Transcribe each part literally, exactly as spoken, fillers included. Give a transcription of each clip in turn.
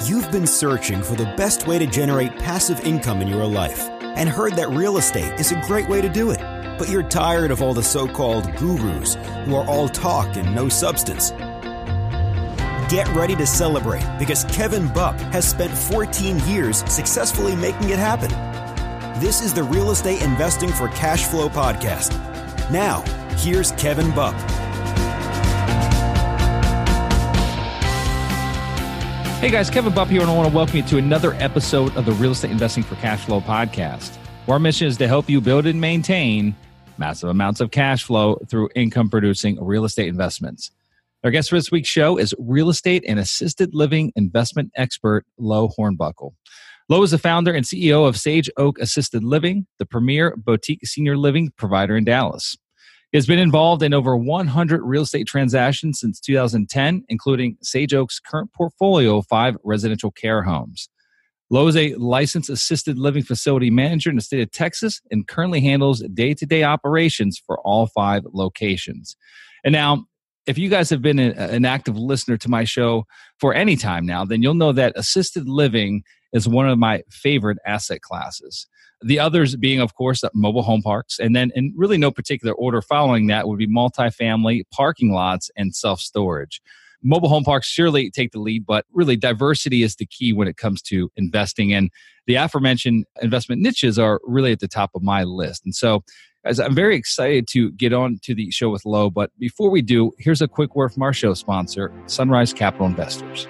You've been searching for the best way to generate passive income in your life and heard that real estate is a great way to do it. But you're tired of all the so-called gurus who are all talk and no substance. Get ready to celebrate because Kevin Bupp has spent fourteen years successfully making it happen. This is the Real Estate Investing for Cash Flow podcast. Now, here's Kevin Bupp. Hey guys, Kevin Bupp here, and I want to welcome you to another episode of the Real Estate Investing for Cash Flow podcast. Our mission is to help you build and maintain massive amounts of cash flow through income-producing real estate investments. Our guest for this week's show is real estate and assisted living investment expert, Lo Hornbuckle. Lo is the founder and C E O of Sage Oak Assisted Living, the premier boutique senior living provider in Dallas. He has been involved in over one hundred real estate transactions since two thousand ten, including Sage Oak's current portfolio of five residential care homes. Lo is a licensed assisted living facility manager in the state of Texas and currently handles day-to-day operations for all five locations. And now, if you guys have been a, an active listener to my show for any time now, then you'll know that assisted living is one of my favorite asset classes. The others being, of course, mobile home parks, and then in really no particular order following that would be multifamily, parking lots, and self-storage. Mobile home parks surely take the lead, but really diversity is the key when it comes to investing. And the aforementioned investment niches are really at the top of my list. And so, guys, I'm very excited to get on to the show with Lo. But before we do, here's a quick word from our show sponsor, Sunrise Capital Investors.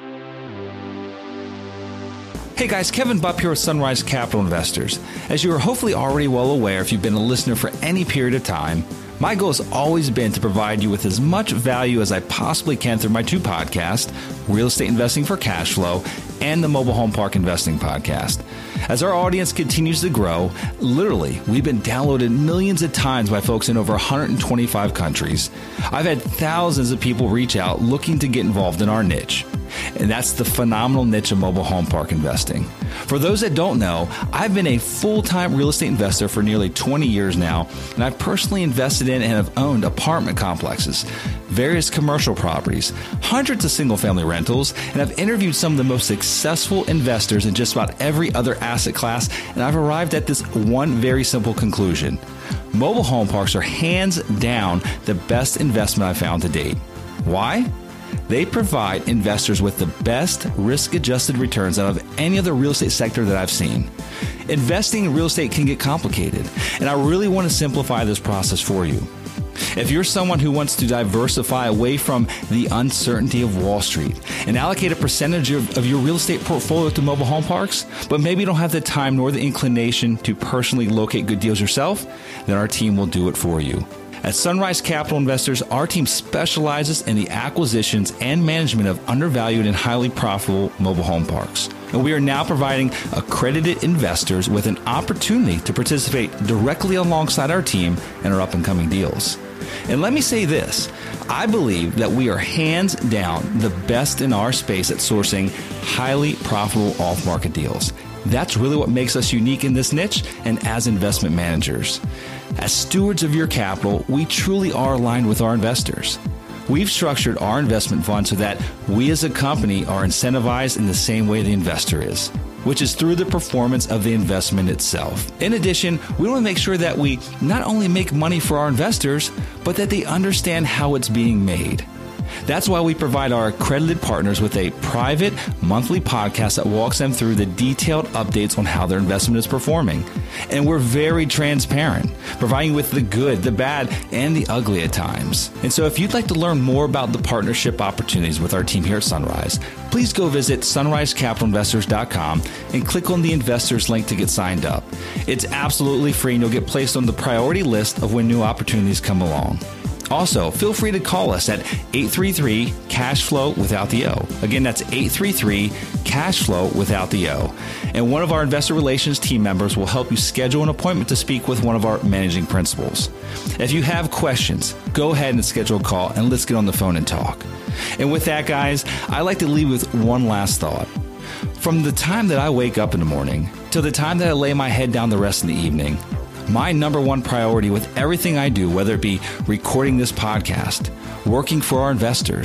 Hey guys, Kevin Bupp here with Sunrise Capital Investors. As you are hopefully already well aware if you've been a listener for any period of time, my goal has always been to provide you with as much value as I possibly can through my two podcasts, Real Estate Investing for Cash Flow and the Mobile Home Park Investing Podcast. As our audience continues to grow, literally, we've been downloaded millions of times by folks in over one hundred twenty-five countries. I've had thousands of people reach out looking to get involved in our niche. And that's the phenomenal niche of mobile home park investing. For those that don't know, I've been a full-time real estate investor for nearly twenty years now, and I've personally invested in and have owned apartment complexes, various commercial properties, hundreds of single-family rentals, and I've interviewed some of the most successful investors in just about every other asset class, and I've arrived at this one very simple conclusion. Mobile home parks are hands down the best investment I've found to date. Why? They provide investors with the best risk-adjusted returns out of any other real estate sector that I've seen. Investing in real estate can get complicated, and I really want to simplify this process for you. If you're someone who wants to diversify away from the uncertainty of Wall Street and allocate a percentage of, of your real estate portfolio to mobile home parks, but maybe you don't have the time nor the inclination to personally locate good deals yourself, then our team will do it for you. At Sunrise Capital Investors, our team specializes in the acquisitions and management of undervalued and highly profitable mobile home parks. And we are now providing accredited investors with an opportunity to participate directly alongside our team in our up-and-coming deals. And let me say this, I believe that we are hands down the best in our space at sourcing highly profitable off-market deals. That's really what makes us unique in this niche and as investment managers. As stewards of your capital, we truly are aligned with our investors. We've structured our investment fund so that we as a company are incentivized in the same way the investor is, which is through the performance of the investment itself. In addition, we want to make sure that we not only make money for our investors, but that they understand how it's being made. That's why we provide our accredited partners with a private monthly podcast that walks them through the detailed updates on how their investment is performing. And we're very transparent, providing with the good, the bad, and the ugly at times. And so if you'd like to learn more about the partnership opportunities with our team here at Sunrise, please go visit sunrise capital investors dot com and click on the investors link to get signed up. It's absolutely free and you'll get placed on the priority list of when new opportunities come along. Also, feel free to call us at eight three three, cash flow without the O. Again, that's eight three three, cash flow without the O. And one of our investor relations team members will help you schedule an appointment to speak with one of our managing principals. If you have questions, go ahead and schedule a call and let's get on the phone and talk. And with that, guys, I like to leave with one last thought. From the time that I wake up in the morning till the time that I lay my head down the rest of the evening, my number one priority with everything I do, whether it be recording this podcast, working for our investors,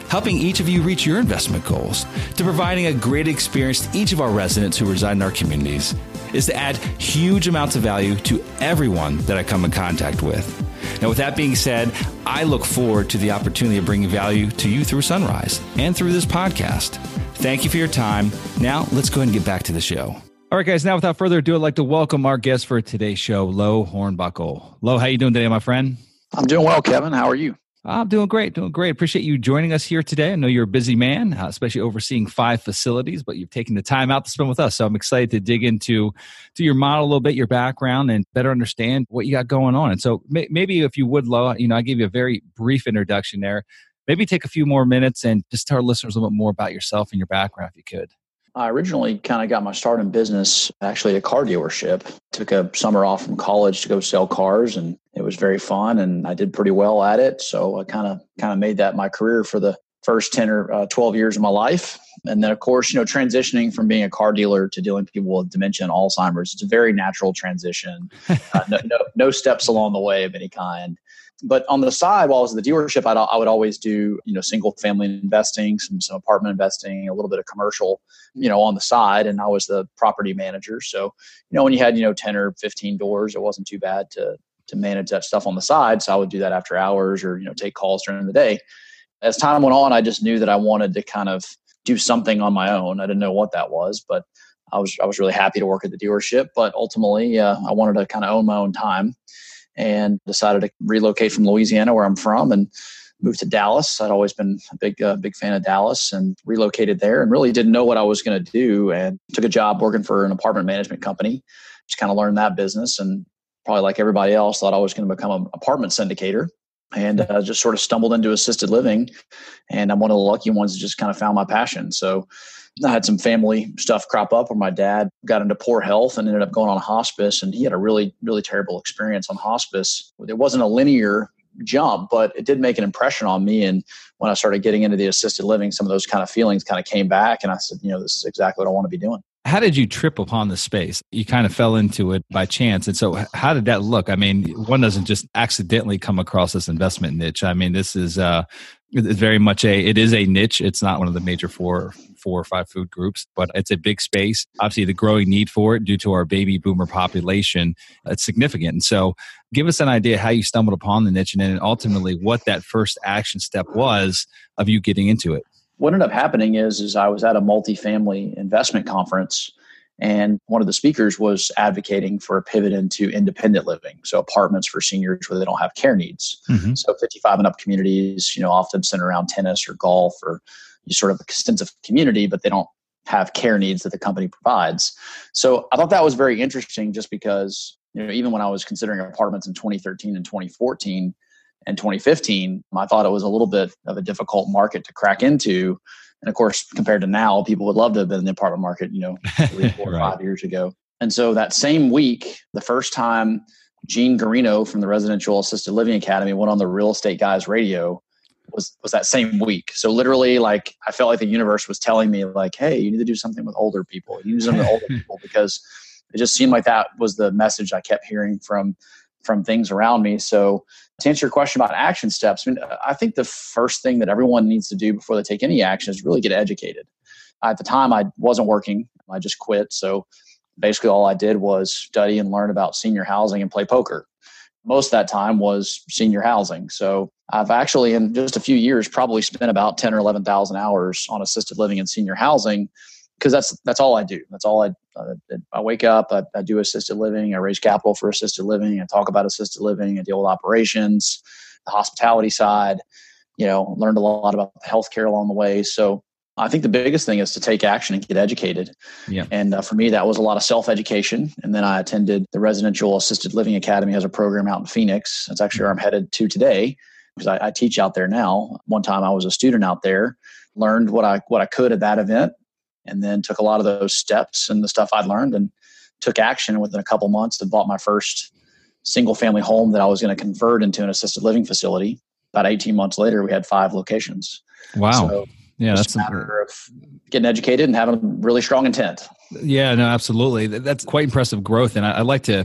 helping each of you reach your investment goals, to providing a great experience to each of our residents who reside in our communities, is to add huge amounts of value to everyone that I come in contact with. Now, with that being said, I look forward to the opportunity of bringing value to you through Sunrise and through this podcast. Thank you for your time. Now, let's go ahead and get back to the show. All right, guys. Now, without further ado, I'd like to welcome our guest for today's show, Lo Hornbuckle. Lo, how you doing today, my friend? I'm doing well, Kevin. How are you? I'm doing great, doing great. Appreciate you joining us here today. I know you're a busy man, uh, especially overseeing five facilities, but you've taken the time out to spend with us. So I'm excited to dig into to your model a little bit, your background, and better understand what you got going on. And so may, maybe if you would, Lo, you know, I gave you a very brief introduction there. Maybe take a few more minutes and just tell our listeners a little bit more about yourself and your background, if you could. I originally kind of got my start in business actually at a car dealership. Took a summer off from college to go sell cars, and it was very fun, and I did pretty well at it. So I kind of kind of made that my career for the first ten or uh, twelve years of my life. And then, of course, you know, transitioning from being a car dealer to dealing with people with dementia and Alzheimer's, it's a very natural transition. uh, no, no, no steps along the way of any kind. But on the side, while I was at the dealership, I'd, I would always do, you know, single family investing, some, some apartment investing, a little bit of commercial, you know, on the side. And I was the property manager. So, you know, when you had, you know, ten or fifteen doors, it wasn't too bad to, to manage that stuff on the side. So I would do that after hours or, you know, take calls during the day. As time went on, I just knew that I wanted to kind of do something on my own. I didn't know what that was, but I was, I was really happy to work at the dealership. But ultimately, uh, I wanted to kind of own my own time. And decided to relocate from Louisiana, where I'm from, and moved to Dallas. I'd always been a big, uh, big fan of Dallas, and relocated there and really didn't know what I was going to do, and took a job working for an apartment management company. Just kind of learned that business, and probably like everybody else, thought I was going to become an apartment syndicator, and uh, just sort of stumbled into assisted living. And I'm one of the lucky ones that just kind of found my passion. So I had some family stuff crop up where my dad got into poor health and ended up going on hospice. And he had a really, really terrible experience on hospice. It wasn't a linear jump, but it did make an impression on me. And when I started getting into the assisted living, some of those kind of feelings kind of came back. And I said, you know, this is exactly what I want to be doing. How did you trip upon the space? You kind of fell into it by chance. And so how did that look? I mean, one doesn't just accidentally come across this investment niche. I mean, this is uh, it's very much a, it is a niche. It's not one of the major four, four or five food groups, but it's a big space. Obviously, the growing need for it due to our baby boomer population, it's significant. And so give us an idea how you stumbled upon the niche and then ultimately what that first action step was of you getting into it. What ended up happening is, is I was at a multifamily investment conference, and one of the speakers was advocating for a pivot into independent living. So apartments for seniors where they don't have care needs. Mm-hmm. So fifty-five and up communities, you know, often center around tennis or golf or sort of extensive community, but they don't have care needs that the company provides. So I thought that was very interesting just because, you know, even when I was considering apartments in twenty thirteen and twenty fourteen, and twenty fifteen, I thought it was a little bit of a difficult market to crack into. And of course, compared to now, people would love to have been in the apartment market, you know, three, four, right. five years ago. And so that same week, the first time Gene Garino from the Residential Assisted Living Academy went on the Real Estate Guys radio was, was that same week. So literally, like, I felt like the universe was telling me, like, hey, you need to do something with older people. You need to do something with older people, because it just seemed like that was the message I kept hearing from from things around me. So to answer your question about action steps, I mean, I think the first thing that everyone needs to do before they take any action is really get educated. At the time, I wasn't working. I just quit. So basically all I did was study and learn about senior housing and play poker. Most of that time was senior housing. So I've actually, in just a few years, probably spent about ten or eleven thousand hours on assisted living and senior housing, because that's that's all I do. That's all I uh, I wake up, I, I do assisted living, I raise capital for assisted living, I talk about assisted living, I deal with operations, the hospitality side, you know, learned a lot about healthcare along the way. So I think the biggest thing is to take action and get educated. Yeah. And uh, for me, that was a lot of self-education. And then I attended the Residential Assisted Living Academy as a program out in Phoenix. That's actually where I'm headed to today, because I, I teach out there now. One time I was a student out there, learned what I what I could at that event, and then took a lot of those steps and the stuff I'd learned and took action within a couple months and bought my first single family home that I was going to convert into an assisted living facility. About eighteen months later, we had five locations. Wow. So yeah, that's a matter of getting educated and having really strong intent. Yeah, no, absolutely. That's quite impressive growth. And I, I'd like to,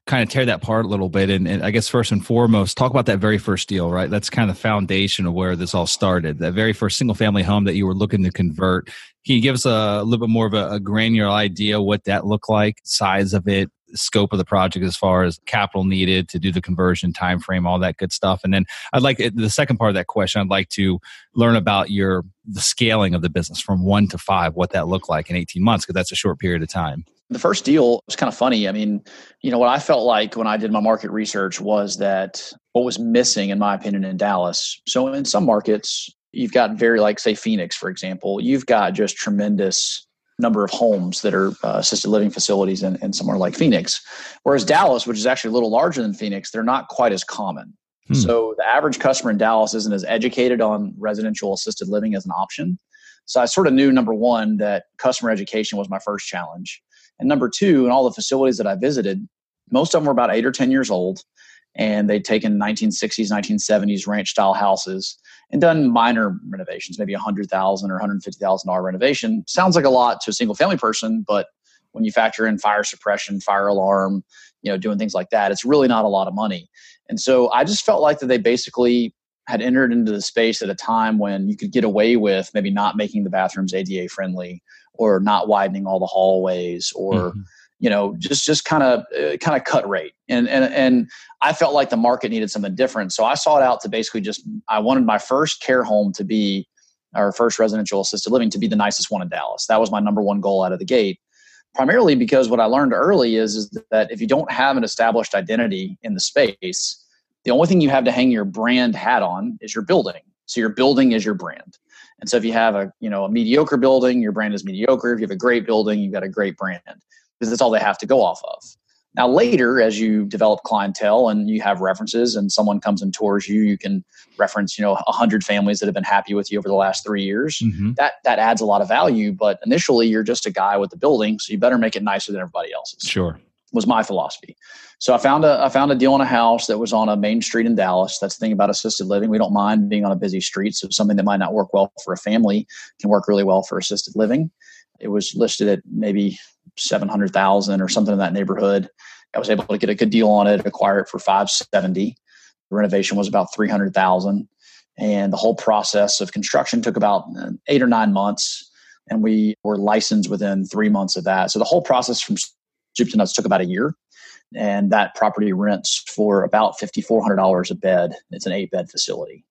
kind of tear that apart a little bit. And, and I guess first and foremost, talk about that very first deal, right? That's kind of the foundation of where this all started. That very first single family home that you were looking to convert. Can you give us a, a little bit more of a, a granular idea what that looked like, size of it, scope of the project as far as capital needed to do the conversion, time frame, all that good stuff? And then I'd like the second part of that question, I'd like to learn about your the scaling of the business from one to five, what that looked like in eighteen months, because that's a short period of time. The first deal was kind of funny. I mean, you know, what I felt like when I did my market research was that what was missing, in my opinion, in Dallas. So in some markets, you've got very, like, say, Phoenix, for example, you've got just tremendous number of homes that are uh, assisted living facilities in, in somewhere like Phoenix. Whereas Dallas, which is actually a little larger than Phoenix, they're not quite as common. Hmm. So the average customer in Dallas isn't as educated on residential assisted living as an option. So I sort of knew, number one, that customer education was my first challenge. And number two, in all the facilities that I visited, most of them were about eight or ten years old. And they'd taken nineteen sixties, nineteen seventies ranch style houses and done minor renovations, maybe a hundred thousand dollars or one hundred fifty thousand dollars renovation. Sounds like a lot to a single family person, but when you factor in fire suppression, fire alarm, you know, doing things like that, it's really not a lot of money. And so I just felt like that they basically had entered into the space at a time when you could get away with maybe not making the bathrooms A D A friendly or not widening all the hallways or mm-hmm. you know, just just kind of uh, kind of cut rate. And and and I felt like the market needed something different. So I sought out to basically just, I wanted my first care home to be, our first residential assisted living to be the nicest one in Dallas. That was my number one goal out of the gate. Primarily because what I learned early is, is that if you don't have an established identity in the space, the only thing you have to hang your brand hat on is your building. So your building is your brand. And so if you have a, you know, a mediocre building, your brand is mediocre. If you have a great building, you've got a great brand. Because that's all they have to go off of. Now, later, as you develop clientele and you have references and someone comes and tours you, you can reference, you know, one hundred families that have been happy with you over the last three years. Mm-hmm. That that adds a lot of value. But initially, you're just a guy with the building, so you better make it nicer than everybody else's. Sure. Was my philosophy. So I found a I found a deal on a house that was on a main street in Dallas. That's the thing about assisted living. We don't mind being on a busy street. So something that might not work well for a family can work really well for assisted living. It was listed at maybe seven hundred thousand or something in that neighborhood. I was able to get a good deal on it, acquire it for five seventy. The renovation was about three hundred thousand. And the whole process of construction took about eight or nine months. And we were licensed within three months of that. So the whole process from soup to nuts took about a year. And that property rents for about five thousand four hundred dollars a bed. It's an eight bed facility.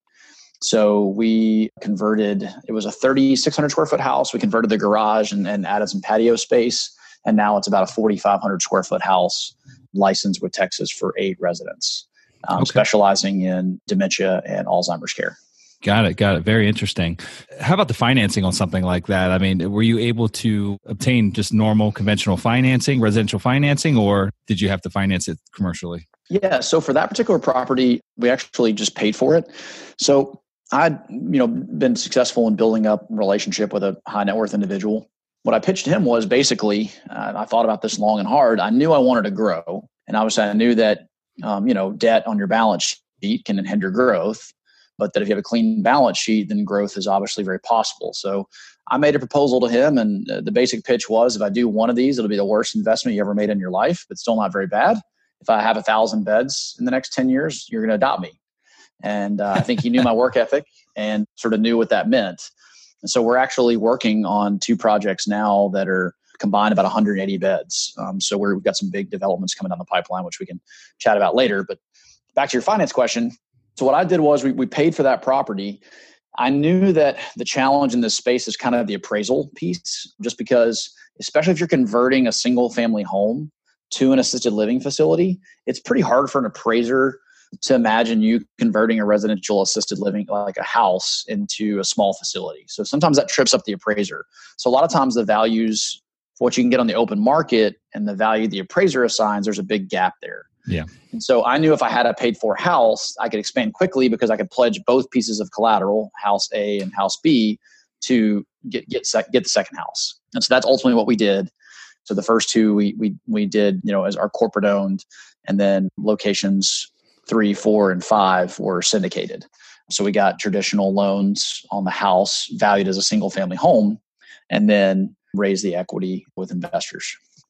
So we converted, it was a three thousand six hundred square foot house. We converted the garage and, and added some patio space. And now it's about a four thousand five hundred square foot house licensed with Texas for eight residents, um, okay. specializing in dementia and Alzheimer's care. Got it. Got it. Very interesting. How about the financing on something like that? I mean, were you able to obtain just normal conventional financing, residential financing, or did you have to finance it commercially? Yeah. So for that particular property, we actually just paid for it. So I'd, you know, been successful in building up a relationship with a high net worth individual. What I pitched to him was basically, uh, I thought about this long and hard. I knew I wanted to grow. And obviously I knew that, um, you know, debt on your balance sheet can hinder growth, but that if you have a clean balance sheet, then growth is obviously very possible. So I made a proposal to him. And uh, the basic pitch was, if I do one of these, it'll be the worst investment you ever made in your life, but still not very bad. If I have a thousand beds in the next ten years, you're going to adopt me. And uh, I think he knew my work ethic and sort of knew what that meant. And so we're actually working on two projects now that are combined about one hundred eighty beds. Um, so we're, we've got some big developments coming down the pipeline, which we can chat about later. But back to your finance question. So what I did was we, we paid for that property. I knew that the challenge in this space is kind of the appraisal piece, just because, especially if you're converting a single family home to an assisted living facility, it's pretty hard for an appraiser to imagine you converting a residential assisted living, like a house, into a small facility. So sometimes that trips up the appraiser. So a lot of times the values, what you can get on the open market and the value the appraiser assigns, there's a big gap there. Yeah. And so I knew if I had a paid for house, I could expand quickly because I could pledge both pieces of collateral, house A and house B, to get get sec- get the second house. And so that's ultimately what we did. So the first two we we we did, you know, as our corporate owned, and then locations three, four, and five were syndicated. So we got traditional loans on the house valued as a single family home, and then raised the equity with investors.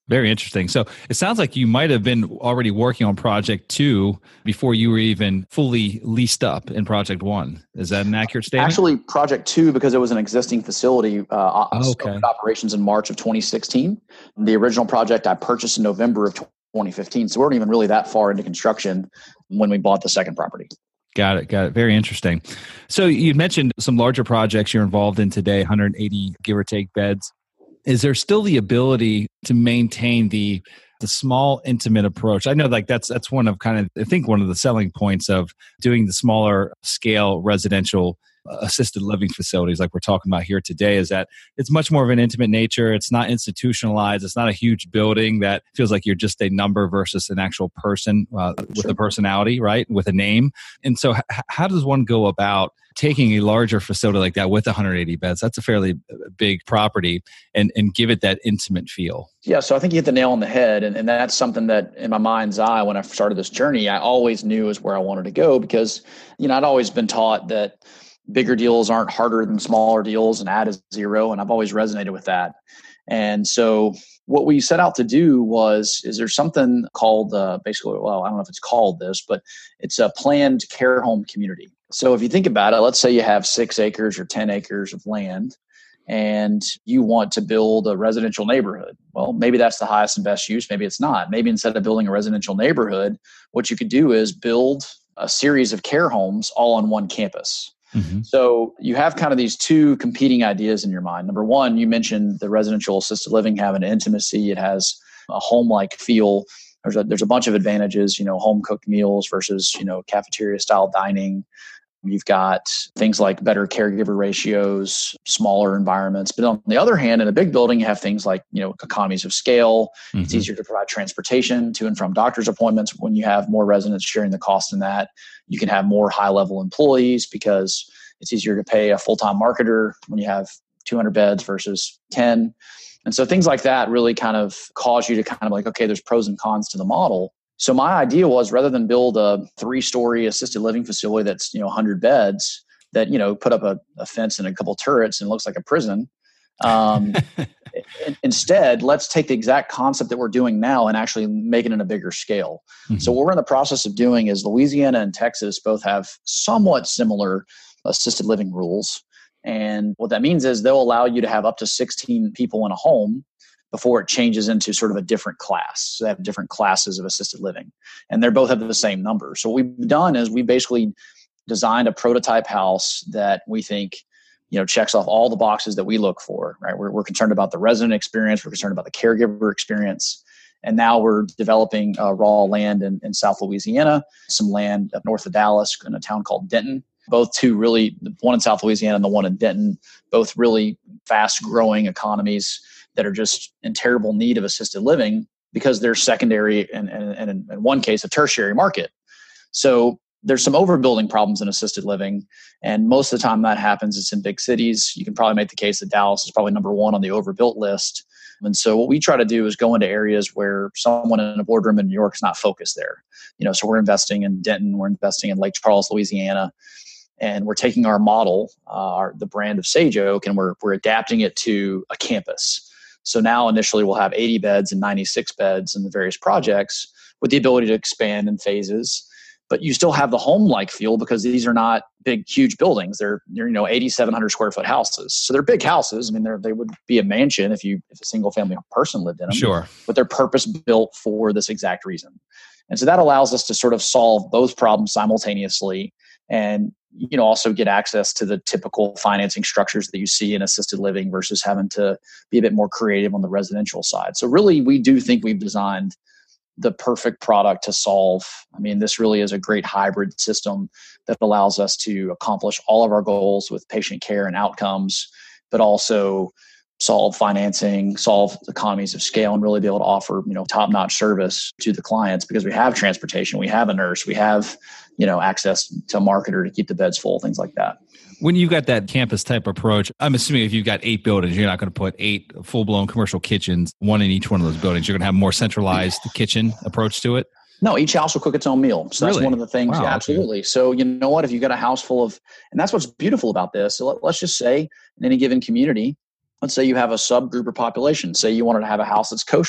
Very interesting. So it sounds like you might have been already working on project two before you were even fully leased up in project one. Is that an accurate statement? Actually, project two, because it was an existing facility, uh, okay. opened operations in March of twenty sixteen. The original project I purchased in November of twenty fifteen. So we weren't even really that far into construction when we bought the second property. Got it. Got it. Very interesting. So you mentioned some larger projects you're involved in today, one hundred eighty give or take beds. Is there still the ability to maintain the the small, intimate approach? I know like that's that's one of kind of, I think one of the selling points of doing the smaller scale residential assisted living facilities like we're talking about here today is that it's much more of an intimate nature. It's not institutionalized. It's not a huge building that feels like you're just a number versus an actual person uh, with Sure. a personality, right? With a name. And so h- how does one go about taking a larger facility like that with one hundred eighty beds? That's a fairly big property and, and give it that intimate feel. Yeah, so I think you hit the nail on the head. And, and that's something that in my mind's eye, when I started this journey, I always knew is where I wanted to go because, you know, I'd always been taught that bigger deals aren't harder than smaller deals and add is zero. And I've always resonated with that. And so what we set out to do was, is there something called uh, basically, well, I don't know if it's called this, but it's a planned care home community. So if you think about it, let's say you have six acres or ten acres of land and you want to build a residential neighborhood. Well, maybe that's the highest and best use. Maybe it's not. Maybe instead of building a residential neighborhood, what you could do is build a series of care homes all on one campus. Mm-hmm. So you have kind of these two competing ideas in your mind. Number one, you mentioned the residential assisted living having intimacy. It has a home-like feel. There's a, there's a bunch of advantages, you know, home cooked meals versus, you know, cafeteria style dining. You've got things like better caregiver ratios, smaller environments. But on the other hand, in a big building, you have things like, you know, economies of scale. Mm-hmm. It's easier to provide transportation to and from doctor's appointments when you have more residents sharing the cost in that. You can have more high-level employees because it's easier to pay a full-time marketer when you have two hundred beds versus ten. And so things like that really kind of cause you to kind of like, okay, there's pros and cons to the model. So my idea was rather than build a three-story assisted living facility that's, you know, one hundred beds that, you know, put up a, a fence and a couple turrets and looks like a prison. Um, instead, let's take the exact concept that we're doing now and actually make it in a bigger scale. Mm-hmm. So what we're in the process of doing is Louisiana and Texas both have somewhat similar assisted living rules. And what that means is they'll allow you to have up to sixteen people in a home before it changes into sort of a different class. So they have different classes of assisted living, and they're both have the same number. So what we've done is we basically designed a prototype house that we think, you know, checks off all the boxes that we look for, right? We're, we're concerned about the resident experience. We're concerned about the caregiver experience. And now we're developing uh, raw land in, in South Louisiana, some land up north of Dallas in a town called Denton. Both two really, the one in South Louisiana and the one in Denton, both really fast growing economies that are just in terrible need of assisted living because they're secondary and, and, and in one case, a tertiary market. So there's some overbuilding problems in assisted living. And most of the time that happens, it's in big cities. You can probably make the case that Dallas is probably number one on the overbuilt list. And so what we try to do is go into areas where someone in a boardroom in New York is not focused there. You know, so we're investing in Denton, we're investing in Lake Charles, Louisiana, and we're taking our model, uh, our, the brand of Sage Oak, and we're we're adapting it to a campus. So now initially we'll have eighty beds and ninety-six beds in the various projects with the ability to expand in phases. But you still have the home-like feel because these are not big, huge buildings. They're, they're you know, eighty-seven hundred square foot houses. So they're big houses. I mean, they're, they would be a mansion if you if a single family person lived in them. Sure. But they're purpose built for this exact reason. And so that allows us to sort of solve both problems simultaneously and, you know, also get access to the typical financing structures that you see in assisted living versus having to be a bit more creative on the residential side. So really, we do think we've designed the perfect product to solve. I mean, this really is a great hybrid system that allows us to accomplish all of our goals with patient care and outcomes, but also solve financing, solve economies of scale, and really be able to offer, you know, top-notch service to the clients because we have transportation, we have a nurse, we have, you know, access to a marketer to keep the beds full, things like that. When you've got that campus type approach, I'm assuming if you've got eight buildings, you're not going to put eight full-blown commercial kitchens, one in each one of those buildings. You're going to have a more centralized kitchen approach to it? No, each house will cook its own meal. So that's Really? one of the things. Wow, yeah, okay. absolutely. So you know what? If you've got a house full of, and that's what's beautiful about this. So let, let's just say in any given community, let's say you have a subgroup or population. Say you wanted to have a house that's kosher.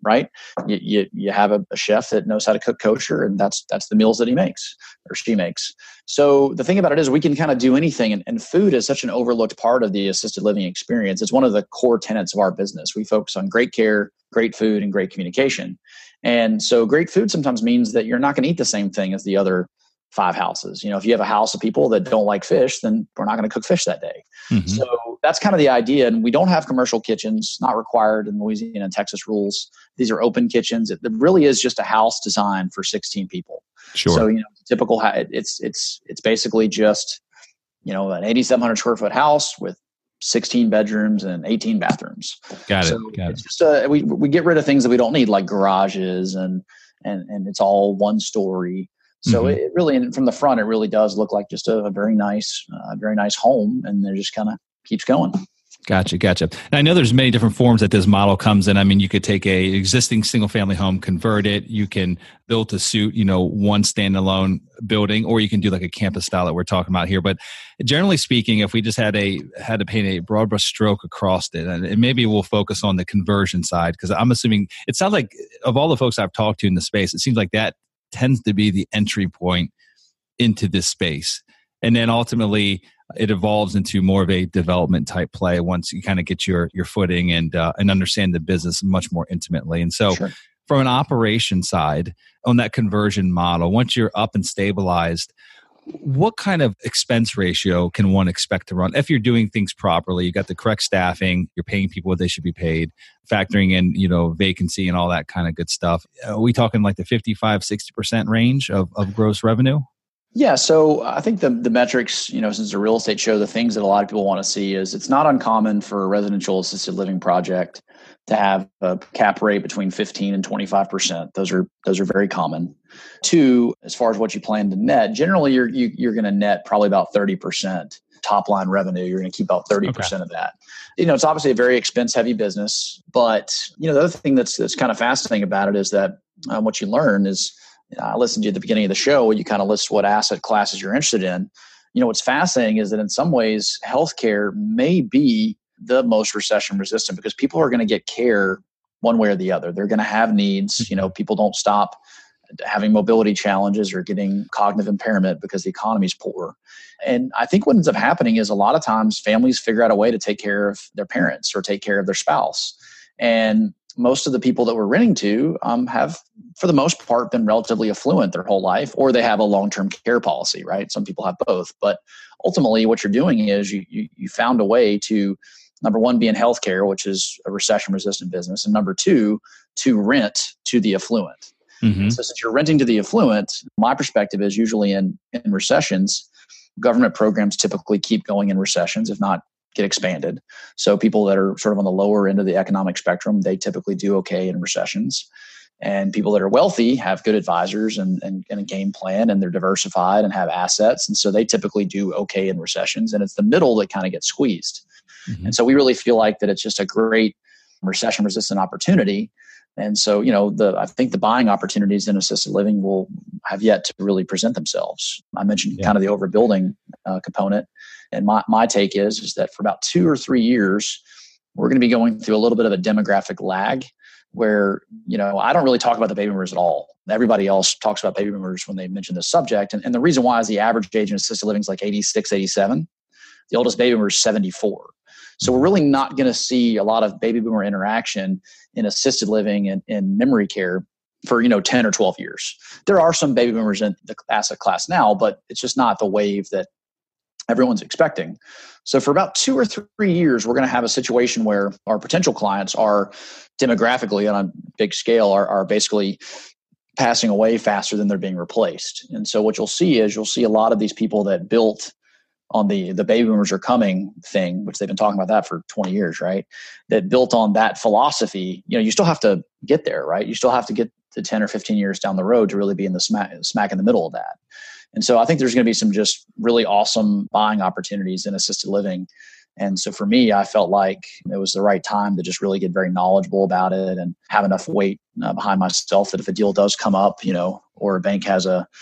right? You, you, you have a, a chef that knows how to cook kosher, and that's that's the meals that he makes or she makes. So the thing about it is we can kind of do anything, and, and food is such an overlooked part of the assisted living experience. It's one of the core tenets of our business. We focus on great care, great food, and great communication. And so great food sometimes means that you're not going to eat the same thing as the other five houses. You know, if you have a house of people that don't like fish, then we're not going to cook fish that day. Mm-hmm. So that's kind of the idea. And we don't have commercial kitchens, not required in Louisiana and Texas rules. These are open kitchens. It really is just a house designed for sixteen people. Sure. So, you know, typical, it's, it's, it's basically just, you know, an eighty-seven hundred square foot house with sixteen bedrooms and eighteen bathrooms. Got it. So Got it's it. just uh, we we get rid of things that we don't need, like garages, and and and it's all one story. So mm-hmm. it really, and from the front, it really does look like just a, a very nice, uh, very nice home, and it just kind of keeps going. Gotcha, gotcha. And I know there's many different forms that this model comes in. I mean, you could take a existing single family home, convert it. You can build to suit, you know, one standalone building, or you can do like a campus style that we're talking about here. But generally speaking, if we just had a had to paint a broad brush stroke across it, and maybe we'll focus on the conversion side, because I'm assuming it sounds like of all the folks I've talked to in the space, it seems like that tends to be the entry point into this space. And then ultimately it evolves into more of a development type play once you kind of get your your footing and uh, and understand the business much more intimately. And so sure. From an operation side on that conversion model, once you're up and stabilized, what kind of expense ratio can one expect to run if you're doing things properly? You got the correct staffing, you're paying people what they should be paid, factoring in, you know, vacancy and all that kind of good stuff. Are we talking like the fifty-five, sixty percent range of, of gross revenue? Yeah. So I think the the metrics, you know, since it's a real estate show, the things that a lot of people want to see is it's not uncommon for a residential assisted living project to have a cap rate between fifteen and twenty-five percent. Those are those are very common. Two, as far as what you plan to net, generally you're you, you're going to net probably about thirty percent top line revenue. You're going to keep about thirty percent okay. of that. You know, it's obviously a very expense heavy business, but you know, the other thing that's that's kind of fascinating about it is that um, what you learn is, you know, I listened to you at the beginning of the show where you kind of list what asset classes you're interested in. You know, what's fascinating is that in some ways, healthcare may be the most recession resistant because people are going to get care one way or the other. They're going to have needs. You know, people don't stop having mobility challenges or getting cognitive impairment because the economy is poor. And I think what ends up happening is a lot of times families figure out a way to take care of their parents or take care of their spouse. And most of the people that we're renting to um, have, for the most part, been relatively affluent their whole life, or they have a long-term care policy, right? Some people have both. But ultimately, what you're doing is you you, you found a way to, number one, be in healthcare, which is a recession-resistant business, and number two, to rent to the affluent. Mm-hmm. So since you're renting to the affluent, my perspective is usually in, in recessions, government programs typically keep going in recessions, if not get expanded. So people that are sort of on the lower end of the economic spectrum, they typically do okay in recessions. And people that are wealthy have good advisors and, and, and a game plan, and they're diversified and have assets. And so they typically do okay in recessions. And it's the middle that kind of gets squeezed. Mm-hmm. And so we really feel like that it's just a great recession resistant opportunity. And so, you know, the I think the buying opportunities in assisted living will have yet to really present themselves. I mentioned yeah. kind of the overbuilding uh, component. And my, my take is, is that for about two or three years, we're going to be going through a little bit of a demographic lag where, you know, I don't really talk about the baby boomers at all. Everybody else talks about baby boomers when they mention this subject. And, and the reason why is the average age in assisted living is like eighty-six, eighty-seven. The oldest baby boomer is seventy-four. So we're really not going to see a lot of baby boomer interaction in assisted living and in memory care for, you know, ten or twelve years. There are some baby boomers in the asset class now, but it's just not the wave that everyone's expecting. So for about two or three years, we're going to have a situation where our potential clients are demographically on a big scale are, are basically passing away faster than they're being replaced. And so what you'll see is you'll see a lot of these people that built on the the baby boomers are coming thing, which they've been talking about that for twenty years, right? That built on that philosophy, you know, you still have to get there, right? You still have to get to ten or fifteen years down the road to really be in the smack, smack in the middle of that. And so I think there's going to be some just really awesome buying opportunities in assisted living. And so for me, I felt like it was the right time to just really get very knowledgeable about it and have enough weight uh, behind myself that if a deal does come up, you know, or a bank has a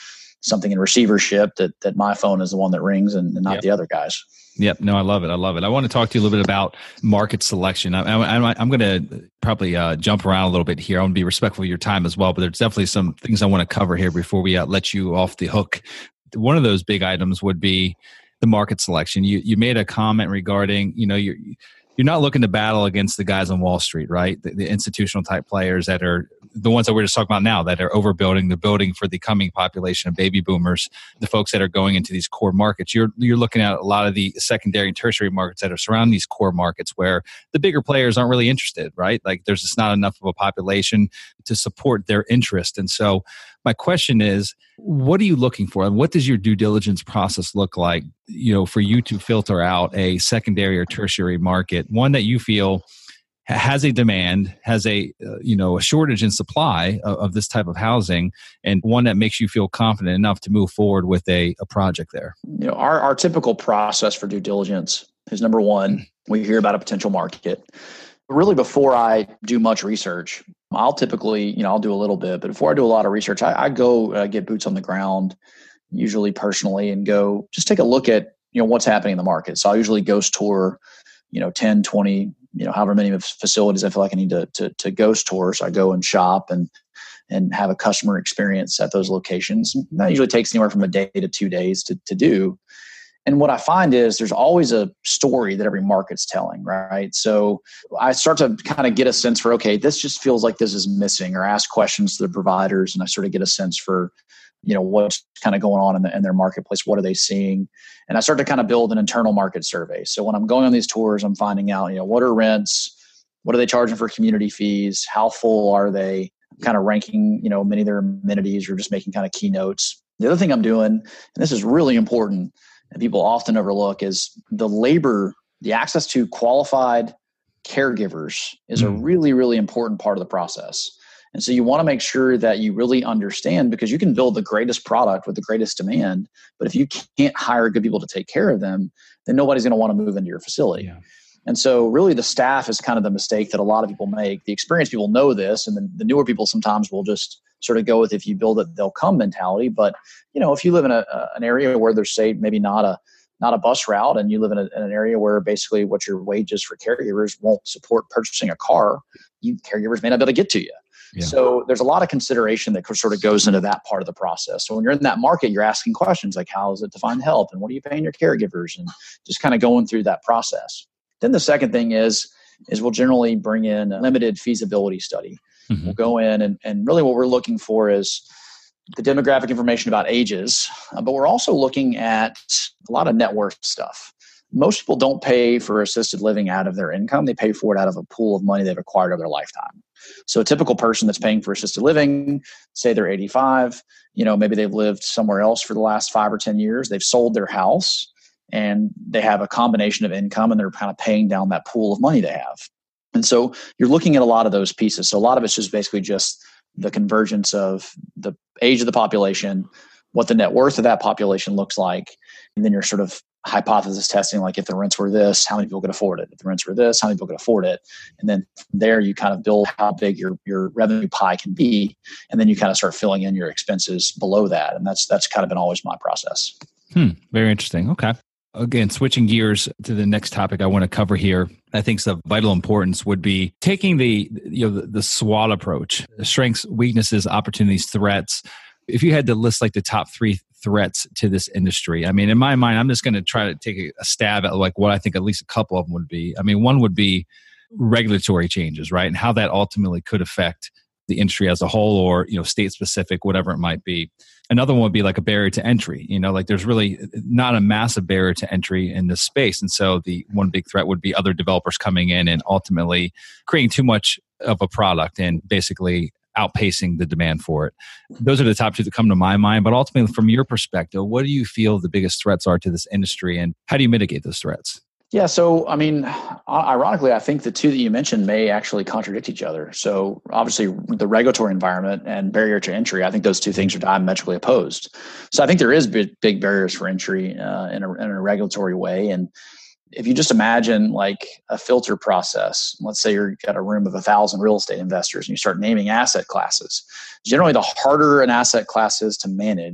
something in receivership, that that my phone is the one that rings and, and not Yep. the other guys. Yep. No, I love it. I love it. I want to talk to you a little bit about market selection. I, I, I'm going to probably uh, jump around a little bit here. I want to be respectful of your time as well, but there's definitely some things I want to cover here before we uh, let you off the hook. One of those big items would be the market selection. You you made a comment regarding, you know, you're you're not looking to battle against the guys on Wall Street, right? The, the institutional type players that are the ones that we're just talking about now, that are overbuilding the building for the coming population of baby boomers, the folks that are going into these core markets. You're you're looking at a lot of the secondary and tertiary markets that are surrounding these core markets where the bigger players aren't really interested, right? Like there's just not enough of a population to support their interest. And so my question is, what are you looking for? And what does your due diligence process look like, you know, for you to filter out a secondary or tertiary market, one that you feel has a demand, has a, uh, you know, a shortage in supply of, of this type of housing, and one that makes you feel confident enough to move forward with a, a project there? You know, our, our typical process for due diligence is, number one, we hear about a potential market. Really, before I do much research, I'll typically, you know, I'll do a little bit, but before I do a lot of research, I, I go uh, get boots on the ground, usually personally, and go just take a look at, you know, what's happening in the market. So I'll usually ghost tour, you know, ten, twenty, you know, however many facilities I feel like I need to, to, to ghost tour. So I go and shop and, and have a customer experience at those locations. And that usually takes anywhere from a day to two days to, to do. And what I find is there's always a story that every market's telling, right? So I start to kind of get a sense for, okay, this just feels like this is missing, or ask questions to the providers. And I sort of get a sense for, you know, what's kind of going on in, the, in their marketplace. What are they seeing? And I start to kind of build an internal market survey. So when I'm going on these tours, I'm finding out, you know, what are rents? What are they charging for community fees? How full are they? I'm kind of ranking, you know, many of their amenities, or just making kind of keynotes. The other thing I'm doing, and this is really important, and people often overlook, is the labor, the access to qualified caregivers is mm. a really, really important part of the process. And so you want to make sure that you really understand, because you can build the greatest product with the greatest demand, but if you can't hire good people to take care of them, then nobody's going to want to move into your facility. Yeah. And so really the staff is kind of the mistake that a lot of people make. The experienced people know this, and the, the newer people sometimes will just sort of go with, if you build it, they'll come mentality. But, you know, if you live in a, a, an area where there's, say, maybe not a not a bus route, and you live in, a, in an area where basically what your wages for caregivers won't support purchasing a car, you caregivers may not be able to get to you. Yeah. So there's a lot of consideration that sort of goes into that part of the process. So when you're in that market, you're asking questions like, how is it to find help? And what are you paying your caregivers? And just kind of going through that process. Then the second thing is, is we'll generally bring in a limited feasibility study. Mm-hmm. We'll go in and, and really what we're looking for is the demographic information about ages, uh, but we're also looking at a lot of net worth stuff. Most people don't pay for assisted living out of their income. They pay for it out of a pool of money they've acquired over their lifetime. So a typical person that's paying for assisted living, say they're eighty-five, you know, maybe they've lived somewhere else for the last five or ten years. They've sold their house and they have a combination of income, and they're kind of paying down that pool of money they have. And so you're looking at a lot of those pieces. So a lot of it's just basically just the convergence of the age of the population, what the net worth of that population looks like, and then you're sort of hypothesis testing, like if the rents were this, how many people could afford it? If the rents were this, how many people could afford it? And then from there, you kind of build how big your, your revenue pie can be. And then you kind of start filling in your expenses below that. And that's that's kind of been always my process. Hmm. Very interesting. Okay. Again, switching gears to the next topic I want to cover here, I think is of vital importance would be taking the, you know, the, the SWOT approach, strengths, weaknesses, opportunities, threats. If you had to list like the top three threats to this industry, I mean, in my mind, I'm just going to try to take a, a stab at like what I think at least a couple of them would be. I mean, one would be regulatory changes, right? And how that ultimately could affect the industry as a whole, or, you know, state specific, whatever it might be. Another one would be like a barrier to entry. You know, like there's really not a massive barrier to entry in this space. And so the one big threat would be other developers coming in and ultimately creating too much of a product and basically outpacing the demand for it. Those are the top two that come to my mind. But ultimately, from your perspective, what do you feel the biggest threats are to this industry, and how do you mitigate those threats? Yeah. So, I mean, ironically, I think the two that you mentioned may actually contradict each other. So obviously the regulatory environment and barrier to entry, I think those two things are diametrically opposed. So I think there is big, big barriers for entry uh, in, a, in a regulatory way. And if you just imagine like a filter process, let's say you've got a room of a thousand real estate investors and you start naming asset classes. Generally, the harder an asset class is to manage,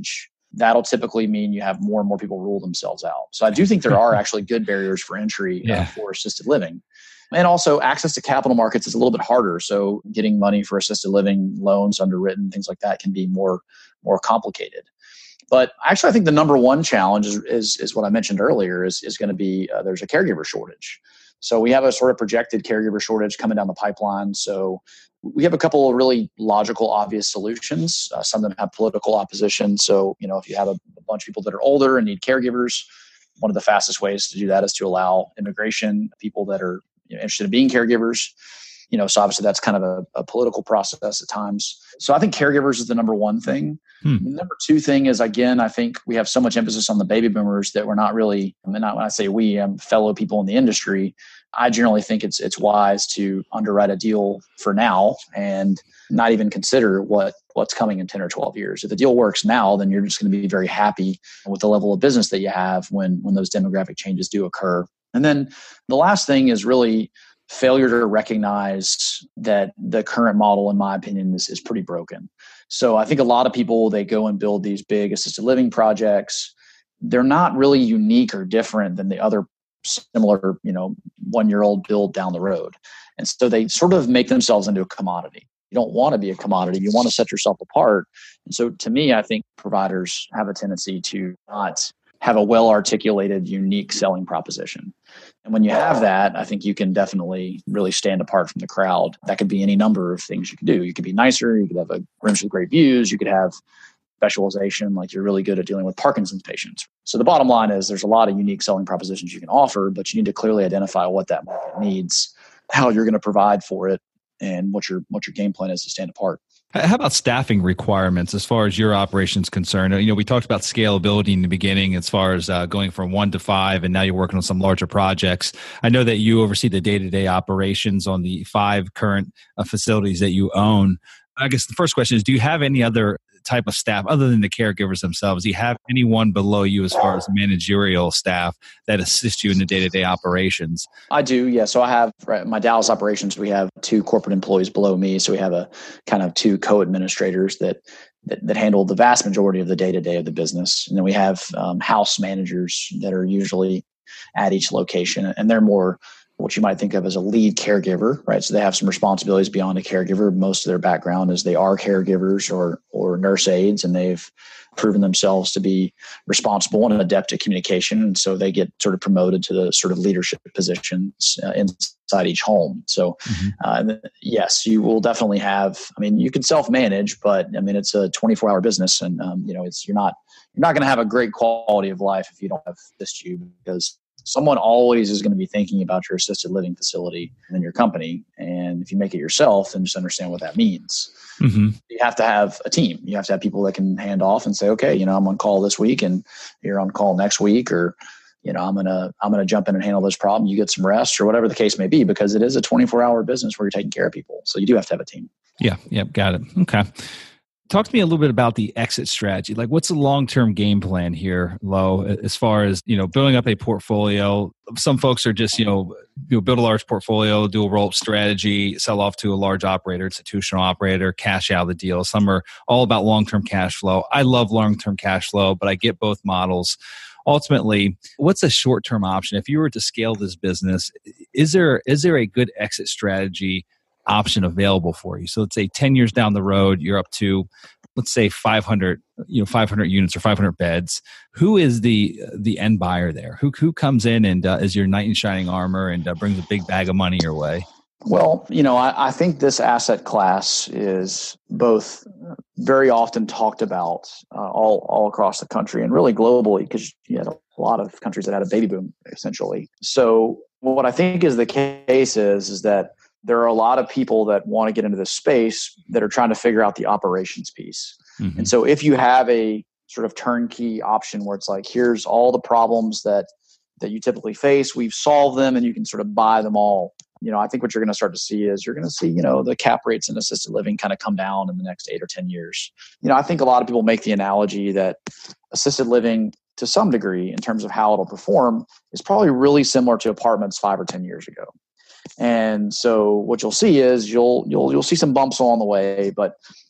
that'll typically mean you have more and more people rule themselves out. So I do think there are actually good barriers for entry yeah. uh, for assisted living. And also access to capital markets is a little bit harder. So getting money for assisted living loans underwritten, things like that can be more, more complicated. But actually, I think the number one challenge is, is, is what I mentioned earlier is, is going to be uh, there's a caregiver shortage. So we have a sort of projected caregiver shortage coming down the pipeline. So we have a couple of really logical, obvious solutions. Uh, some of them have political opposition. So, you know, if you have a, a bunch of people that are older and need caregivers, one of the fastest ways to do that is to allow immigration, people that are you know, interested in being caregivers. You know, so obviously that's kind of a, a political process at times. So I think caregivers is the number one thing. Hmm. The number two thing is, again, I think we have so much emphasis on the baby boomers that we're not really, I mean, not when I say we, I'm fellow people in the industry. I generally think it's it's wise to underwrite a deal for now and not even consider what what's coming in ten or twelve years. If the deal works now, then you're just going to be very happy with the level of business that you have when when those demographic changes do occur. And then the last thing is really failure to recognize that the current model, in my opinion, is, is pretty broken. So I think a lot of people, they go and build these big assisted living projects. They're not really unique or different than the other similar, you know, one-year-old build down the road. And so they sort of make themselves into a commodity. You don't want to be a commodity. You want to set yourself apart. And so to me, I think providers have a tendency to not have a well-articulated, unique selling proposition. And when you have that, I think you can definitely really stand apart from the crowd. That could be any number of things you could do. You could be nicer. You could have a rooms with great views. You could have specialization, like you're really good at dealing with Parkinson's patients. So the bottom line is there's a lot of unique selling propositions you can offer, but you need to clearly identify what that market needs, how you're going to provide for it, and what your what your game plan is to stand apart. How about staffing requirements as far as your operation's concerned? You know, we talked about scalability in the beginning as far as uh, going from one to five, and now you're working on some larger projects. I know that you oversee the day-to-day operations on the five current uh, facilities that you own. I guess the first question is, do you have any other type of staff other than the caregivers themselves? Do you have anyone below you as far as managerial staff that assist you in the day-to-day operations? I do, yeah. So I have right, my Dallas operations, we have two corporate employees below me. So we have a kind of two co-administrators that that, that handle the vast majority of the day-to-day of the business. And then we have um, house managers that are usually at each location, and they're more what you might think of as a lead caregiver, right? So they have some responsibilities beyond a caregiver. Most of their background is they are caregivers or or nurse aides, and they've proven themselves to be responsible and adept at communication. And so they get sort of promoted to the sort of leadership positions uh, inside each home. So mm-hmm. uh, yes, you will definitely have, I mean, you can self-manage, but I mean, it's a twenty-four hour business, and um, you know, it's, you're not, you're not going to have a great quality of life if you don't have this you, because someone always is going to be thinking about your assisted living facility and your company. And if you make it yourself, then just understand what that means. Mm-hmm. You have to have a team. You have to have people that can hand off and say, okay, you know, I'm on call this week and you're on call next week, or, you know, I'm going to, I'm going to jump in and handle this problem. You get some rest, or whatever the case may be, because it is a twenty-four hour business where you're taking care of people. So you do have to have a team. Yeah. Yep. Got it. Okay. Talk to me a little bit about the exit strategy. Like, what's the long-term game plan here, Lo, as far as, you know, building up a portfolio? Some folks are just, you know, you build a large portfolio, do a roll-up strategy, sell off to a large operator, institutional operator, cash out the deal. Some are all about long-term cash flow. I love long-term cash flow, but I get both models. Ultimately, what's a short-term option? If you were to scale this business, is there is there a good exit strategy option available for you? So let's say ten years down the road, you're up to, let's say five hundred, you know, five hundred units or five hundred beds. Who is the the end buyer there? Who who comes in and uh, is your knight in shining armor and uh, brings a big bag of money your way? Well, you know, I, I think this asset class is both very often talked about uh, all all across the country and really globally, because you had a lot of countries that had a baby boom, essentially. So what I think is the case is is that there are a lot of people that want to get into this space that are trying to figure out the operations piece. Mm-hmm. And so if you have a sort of turnkey option where it's like, here's all the problems that, that you typically face, we've solved them, and you can sort of buy them all. You know, I think what you're going to start to see is you're going to see, you know, the cap rates in assisted living kind of come down in the next eight or ten years. You know, I think a lot of people make the analogy that assisted living, to some degree, in terms of how it'll perform, is probably really similar to apartments five or ten years ago. And so what you'll see is you'll you'll you'll see some bumps along the way, but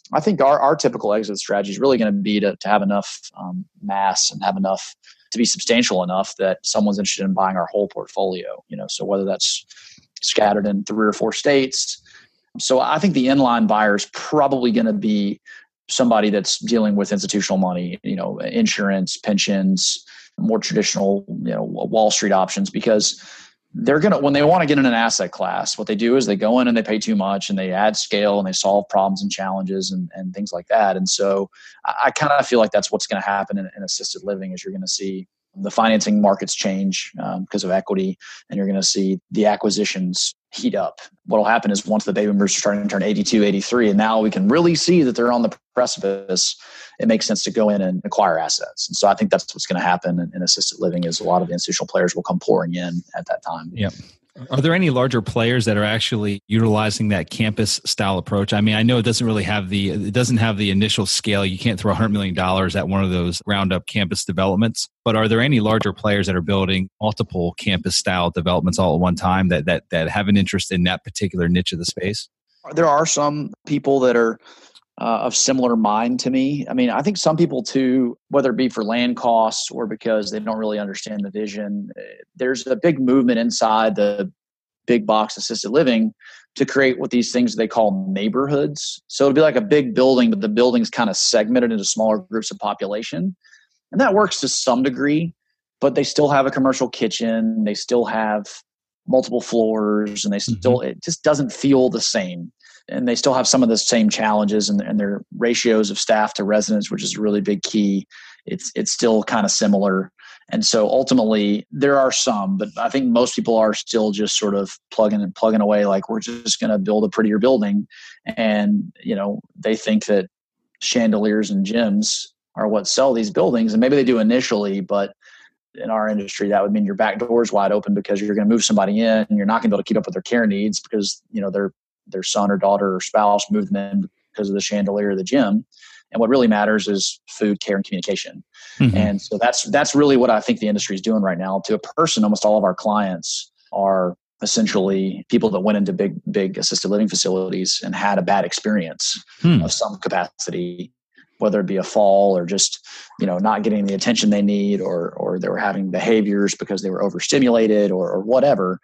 I think our, our typical exit strategy is really going to be to, to have enough um, mass and have enough to be substantial enough that someone's interested in buying our whole portfolio. You know, so whether that's scattered in three or four states. So I think the inline buyer is probably going to be somebody that's dealing with institutional money, you know, insurance, pensions, more traditional, you know, Wall Street options, because they're going to, when they want to get in an asset class, what they do is they go in and they pay too much and they add scale and they solve problems and challenges and, and things like that. And so I, I kind of feel like that's what's going to happen in, in assisted living is you're going to see the financing markets change um, because of equity, and you're going to see the acquisitions heat up. What will happen is once the baby boomers are starting to turn eighty-two, eighty-three, and now we can really see that they're on the precipice, it makes sense to go in and acquire assets. And so I think that's what's going to happen in, in assisted living is a lot of the institutional players will come pouring in at that time. Yep. Are there any larger players that are actually utilizing that campus style approach? I mean, I know it doesn't really have the, it doesn't have the initial scale. You can't throw one hundred million dollars at one of those round up campus developments, but are there any larger players that are building multiple campus style developments all at one time that, that, that have an interest in that particular niche of the space? There are some people that are uh, of similar mind to me. I mean, I think some people too, whether it be for land costs or because they don't really understand the vision, there's a big movement inside the big box assisted living to create what these things they call neighborhoods. So it'll be like a big building, but the building's kind of segmented into smaller groups of population. And that works to some degree, but they still have a commercial kitchen. They still have multiple floors, and they still, mm-hmm. it just doesn't feel the same. And they still have some of the same challenges and, and their ratios of staff to residents, which is a really big key. It's it's still kind of similar. And so ultimately there are some, but I think most people are still just sort of plugging and plugging away. Like we're just going to build a prettier building. And, you know, they think that chandeliers and gyms are what sell these buildings. And maybe they do initially, but in our industry, that would mean your back door is wide open because you're going to move somebody in and you're not going to be able to keep up with their care needs because, you know, their their son or daughter or spouse moved them in because of the chandelier or the gym. And what really matters is food, care, and communication. Mm-hmm. And so that's that's really what I think the industry is doing right now. To a person, almost all of our clients are essentially people that went into big, big assisted living facilities and had a bad experience hmm. of some capacity, whether it be a fall or just, you know, not getting the attention they need, or or they were having behaviors because they were overstimulated or, or whatever.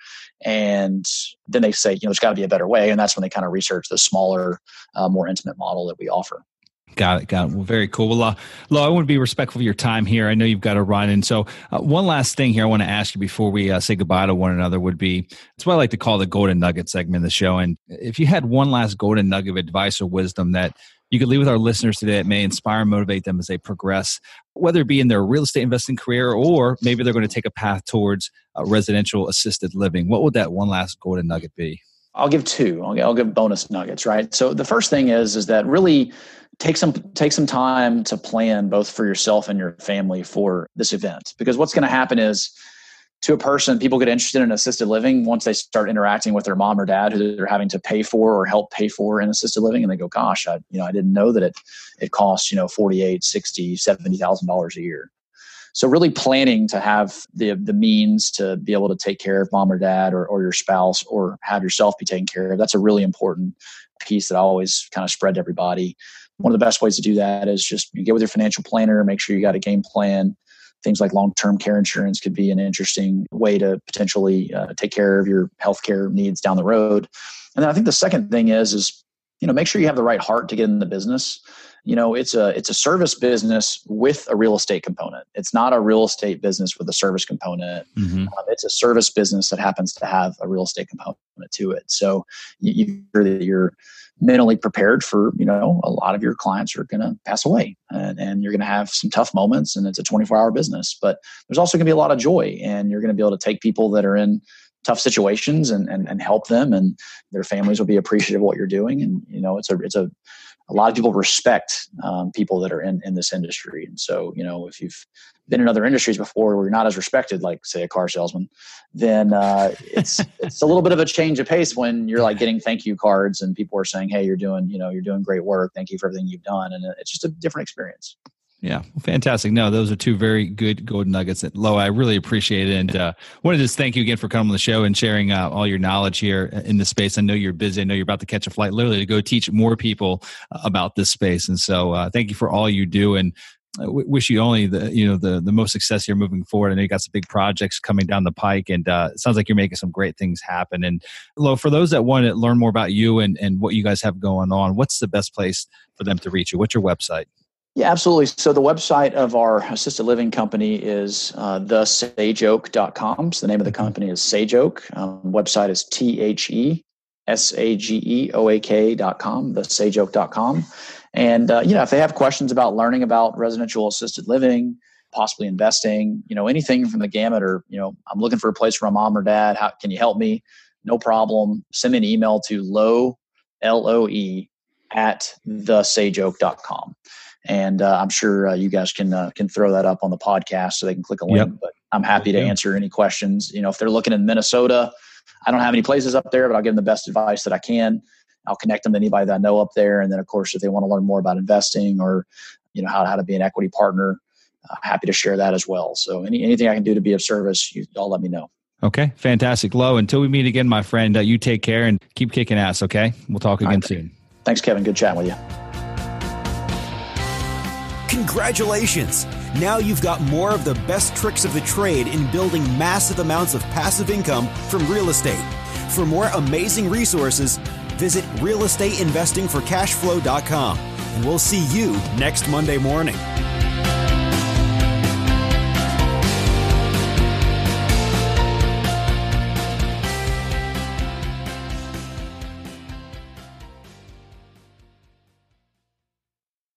And then they say, you know, there's got to be a better way. And that's when they kind of research the smaller, uh, more intimate model that we offer. Got it. Got it. Well, very cool. Well, uh, Lo, I want to be respectful of your time here. I know you've got to run. And so uh, one last thing here I want to ask you before we uh, say goodbye to one another would be, it's what I like to call the golden nugget segment of the show. And if you had one last golden nugget of advice or wisdom that you could leave with our listeners today that may inspire and motivate them as they progress, whether it be in their real estate investing career or maybe they're going to take a path towards uh, residential assisted living, what would that one last golden nugget be? I'll give two. I'll, I'll give bonus nuggets, right? So the first thing is, is that really take some, take some time to plan both for yourself and your family for this event. Because what's going to happen is, to a person, people get interested in assisted living once they start interacting with their mom or dad who they're having to pay for or help pay for in assisted living. And they go, gosh, I, you know, I didn't know that it, it costs, you know, forty-eight, sixty, seventy thousand dollars a year. So really planning to have the the means to be able to take care of mom or dad or, or your spouse or have yourself be taken care of. That's a really important piece that I always kind of spread to everybody. One of the best ways to do that is just you get with your financial planner, make sure you got a game plan. Things like long-term care insurance could be an interesting way to potentially uh, take care of your healthcare needs down the road. And then I think the second thing is, is, you know, make sure you have the right heart to get in the business. You know, it's a, it's a service business with a real estate component. It's not a real estate business with a service component. Mm-hmm. Uh, it's a service business that happens to have a real estate component to it. So you, you're, you're mentally prepared for, you know, a lot of your clients are going to pass away and, and you're going to have some tough moments, and it's a twenty-four hour business, but there's also going to be a lot of joy, and you're going to be able to take people that are in tough situations and, and, and help them, and their families will be appreciative of what you're doing. And, you know, it's a, it's a, a lot of people respect um, people that are in, in this industry. And so, you know, if you've been in other industries before where you're not as respected, like say a car salesman, then uh, it's it's a little bit of a change of pace when you're like getting thank you cards and people are saying, hey, you're doing, you know, you're doing great work. Thank you for everything you've done. And it's just a different experience. Yeah, fantastic. No, those are two very good golden nuggets. Lo, I really appreciate it. And uh, want to just thank you again for coming on the show and sharing uh, all your knowledge here in this space. I know you're busy. I know you're about to catch a flight literally to go teach more people about this space. And so uh, thank you for all you do. And I w- wish you only the you know the the most success here moving forward. I know you got some big projects coming down the pike, and uh, it sounds like you're making some great things happen. And Lo, for those that want to learn more about you and, and what you guys have going on, what's the best place for them to reach you? What's your website? Yeah, absolutely. So the website of our assisted living company is uh, the sage oak dot com. So the name of the company is Sage Oak. Um, website is T H E S A G E O A K dot com, the sage oak dot com. And, uh, you know, if they have questions about learning about residential assisted living, possibly investing, you know, anything from the gamut, or, you know, I'm looking for a place for my mom or dad. How can you help me? No problem. Send me an email to loe, L O E, at the sage oak dot com. And uh, I'm sure uh, you guys can uh, can throw that up on the podcast so they can click a link. Yep. But I'm happy to answer any questions. You know, if they're looking in Minnesota, I don't have any places up there, but I'll give them the best advice that I can. I'll connect them to anybody that I know up there. And then, of course, if they want to learn more about investing or, you know, how, how to be an equity partner, uh, happy to share that as well. So any anything I can do to be of service, you all let me know. Okay, fantastic. Lo, until we meet again, my friend, uh, you take care and keep kicking ass, okay? We'll talk again right. soon. Thanks, Kevin. Good chatting with you. Congratulations! Now you've got more of the best tricks of the trade in building massive amounts of passive income from real estate. For more amazing resources, visit real estate investing for cash flow dot com. And we'll see you next Monday morning.